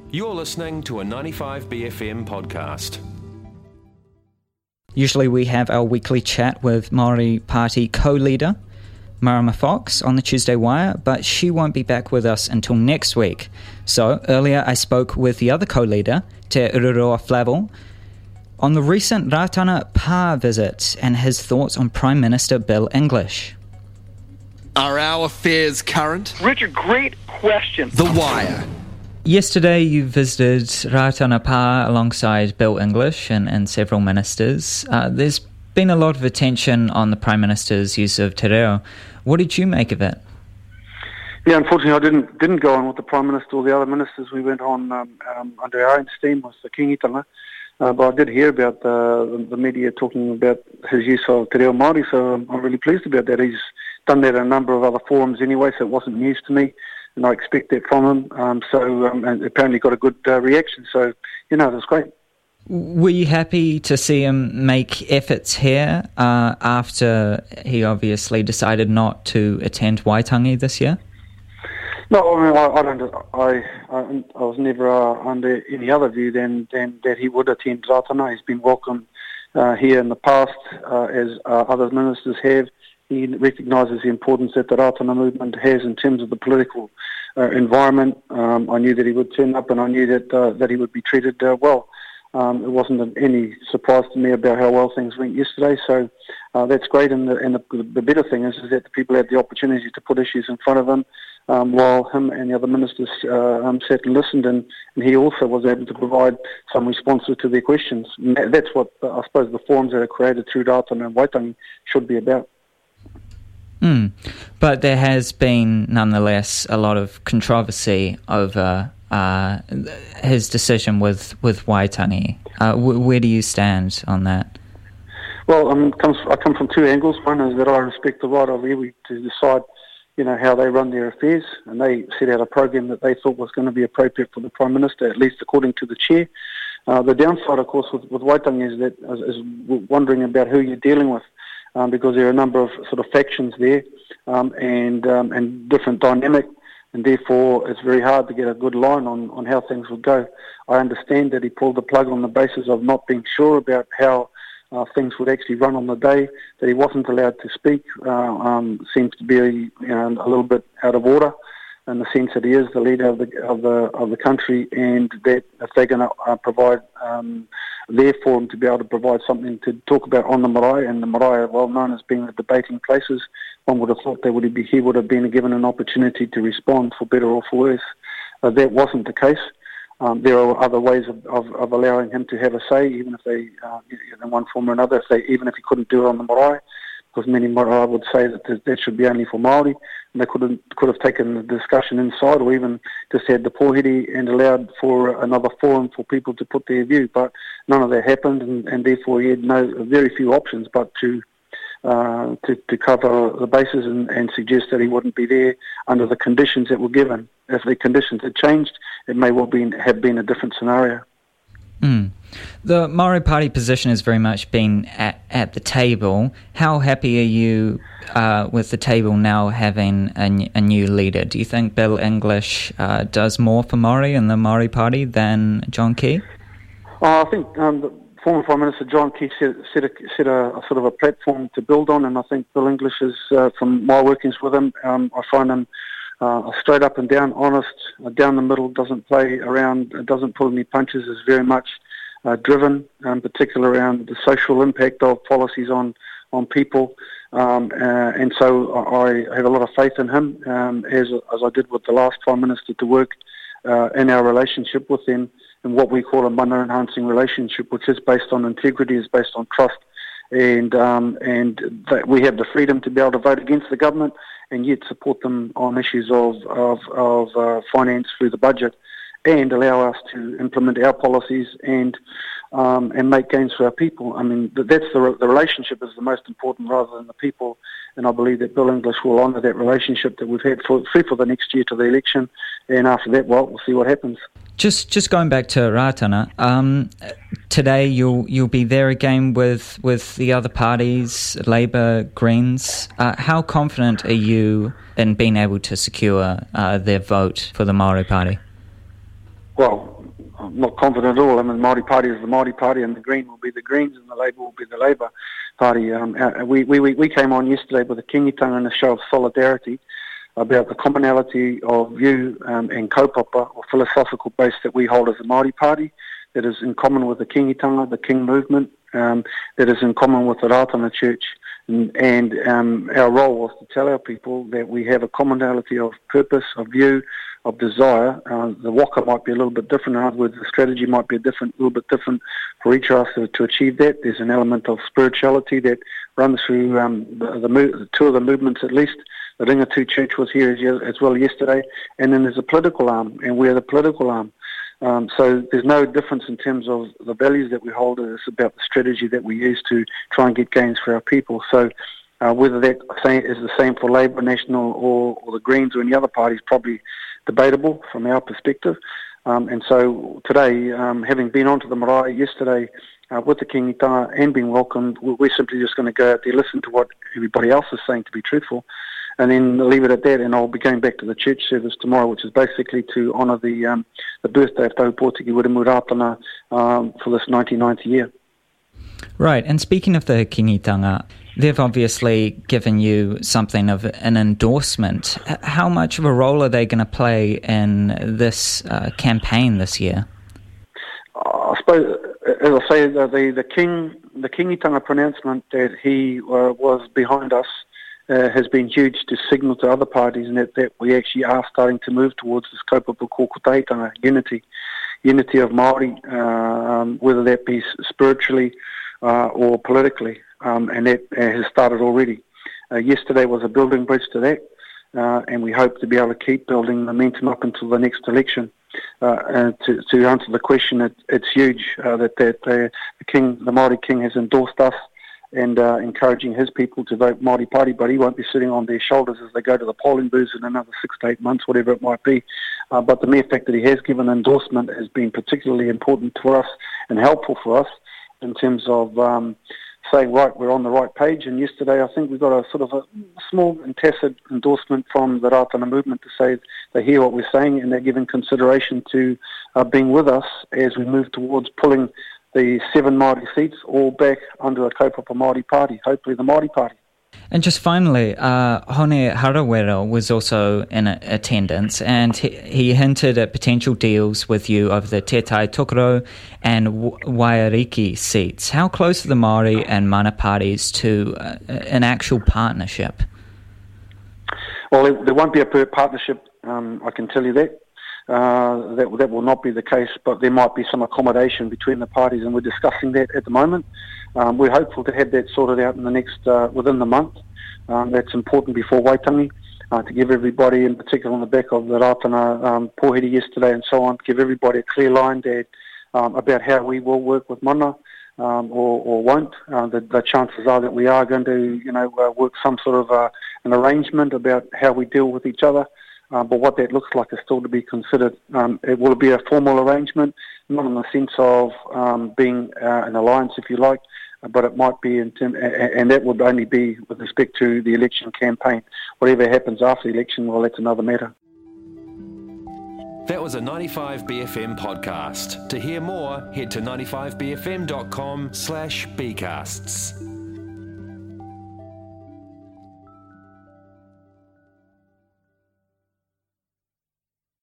You're listening to a 95BFM podcast. Usually we have our weekly chat with Māori Party co-leader, Marama Fox, on the Tuesday Wire, but she won't be back with us until next week. So earlier I spoke with the other co-leader, Te Ururoa Flavel, on the recent Ratana Pā visit and his thoughts on Prime Minister Bill English. Are our affairs current? Richard, great question. The Wire. Yesterday you visited Ratana Pā alongside Bill English and several ministers. There's been a lot of attention on the Prime Minister's use of te reo. What did you make of it? Yeah, unfortunately I didn't go on with the Prime Minister or the other ministers. We went on under our own steam with the Kingitanga. But I did hear about the media talking about his use of te reo Māori, so I'm really pleased about that. He's done that in a number of other forums anyway, so it wasn't news to me, and I expect that from him. And apparently got a good reaction, so, it was great. Were you happy to see him make efforts here after he obviously decided not to attend Waitangi this year? No, I was never under any other view than that he would attend Ratana. He's been welcome here in the past, as other ministers have. He recognises the importance that the Ratana movement has in terms of the political environment. I knew that he would turn up, and I knew that he would be treated well. It wasn't any surprise to me about how well things went yesterday, so that's great. And the better thing is that the people had the opportunity to put issues in front of him, while him and the other ministers sat and listened, and he also was able to provide some responses to their questions. And that's what I suppose the forums that are created through Ratana and Waitangi should be about. But there has been, nonetheless, a lot of controversy over his decision with Waitangi. Where do you stand on that? Well, I come from two angles. One is that I respect the right of every to decide, how they run their affairs, and they set out a program that they thought was going to be appropriate for the Prime Minister, at least according to the chair. The downside, of course, with Waitangi is wondering about who you're dealing with. Because there are a number of sort of factions there and different dynamic, and therefore it's very hard to get a good line on how things would go. I understand that he pulled the plug on the basis of not being sure about how things would actually run on the day, that he wasn't allowed to speak, seems to be a little bit out of order in the sense that he is the leader of the country, and that if they're going to provide there for him to be able to provide something to talk about on the marae, and the marae are well known as being the debating places, one would have thought he would have been given an opportunity to respond, for better or for worse. That wasn't the case. There are other ways of allowing him to have a say, even if they, in one form or another, even if he couldn't do it on the marae, because many marae would say that should be only for Māori, and they could have taken the discussion inside, or even just had the pōhiri and allowed for another forum for people to put their view. But none of that happened, and therefore he had very few options but to cover the bases and suggest that he wouldn't be there under the conditions that were given. If the conditions had changed, it may well have been a different scenario. The Māori Party position has very much been at the table. How happy are you with the table now having a new leader? Do you think Bill English does more for Māori and the Māori Party than John Key? I think the former Prime Minister John Key set a sort of a platform to build on, and I think Bill English is, from my workings with him, I find him straight up and down, honest, down the middle, doesn't play around, doesn't pull any punches, is very much driven, in particular around the social impact of policies on people, and so I have a lot of faith in him, as I did with the last Prime Minister, to work in our relationship with him in what we call a mana enhancing relationship, which is based on integrity, is based on trust, and that we have the freedom to be able to vote against the government and yet support them on issues of finance through the budget, and allow us to implement our policies and make gains for our people. I mean, that's the relationship is the most important rather than the people, and I believe that Bill English will honour that relationship that we've had for the next year to the election, and after that, well, we'll see what happens. Just going back to Ratana, today you'll be there again with the other parties, Labour, Greens. How confident are you in being able to secure their vote for the Māori Party? Well, I'm not confident at all. I mean, the Māori Party is the Māori Party, and the Green will be the Greens, and the Labour will be the Labour Party. We came on yesterday with a kingitanga and a show of solidarity about the commonality of view and kaupapa, or philosophical base that we hold as a Māori Party, that is in common with the kingitanga, the King movement, that is in common with the Ratana Church. And our role was to tell our people that we have a commonality of purpose, of view, of desire. The waka might be a little bit different. In other words, the strategy might be a little bit different for each of us to achieve that. There's an element of spirituality that runs through the two of the movements at least. The Ringatu Church was here as well yesterday. And then there's a political arm, and we're the political arm. So there's no difference in terms of the values that we hold. It's about the strategy that we use to try and get gains for our people. So whether that is the same for Labour, National, or the Greens or any other parties, probably debatable from our perspective. And so today, having been onto the marae yesterday with the kingitanga and being welcomed, we're simply just going to go out there, listen to what everybody else is saying to be truthful, and then leave it at that. And I'll be going back to the church service tomorrow, which is basically to honour the birthday of Tau Pōtiki Wiremu Ratana for this 1990 year. Right, and speaking of the kingitanga, they've obviously given you something of an endorsement. How much of a role are they going to play in this campaign this year? I suppose, as I say, the kingitanga pronouncement that he was behind us has been huge to signal to other parties, and that we actually are starting to move towards this kaupapa kōkutaitanga, unity of Māori, whether that be spiritually or politically, and that has started already. Yesterday was a building bridge to that, and we hope to be able to keep building momentum up until the next election. And to answer the question, it's huge that the Māori King has endorsed us and encouraging his people to vote Māori Party, but he won't be sitting on their shoulders as they go to the polling booths in another 6 to 8 months, whatever it might be. But the mere fact that he has given endorsement has been particularly important for us and helpful for us in terms of saying, right, we're on the right page. And yesterday I think we got a sort of a small and tacit endorsement from the Ratana movement to say they hear what we're saying and they're giving consideration to being with us as we move towards pulling the 7 Māori seats all back under a kaupapa Māori Party, hopefully the Māori Party. And just finally, Hone Harawira was also in attendance, and he hinted at potential deals with you over the Te Tai Tokoro and Wairiki seats. How close are the Māori and Mana parties to an actual partnership? Well, there won't be a partnership, I can tell you that. That will not be the case, but there might be some accommodation between the parties, and we're discussing that at the moment. We're hopeful to have that sorted out in the next within the month. That's important before Waitangi, to give everybody, in particular on the back of the Ratana Pōheri yesterday and so on, give everybody a clear line there about how we will work with mana or won't. The chances are that we are going to, work some sort of an arrangement about how we deal with each other. But what that looks like is still to be considered. It will be a formal arrangement, not in the sense of being an alliance, if you like, but it might be, and that would only be with respect to the election campaign. Whatever happens after the election, well, that's another matter. That was a 95BFM podcast. To hear more, head to 95bfm.com/bcasts.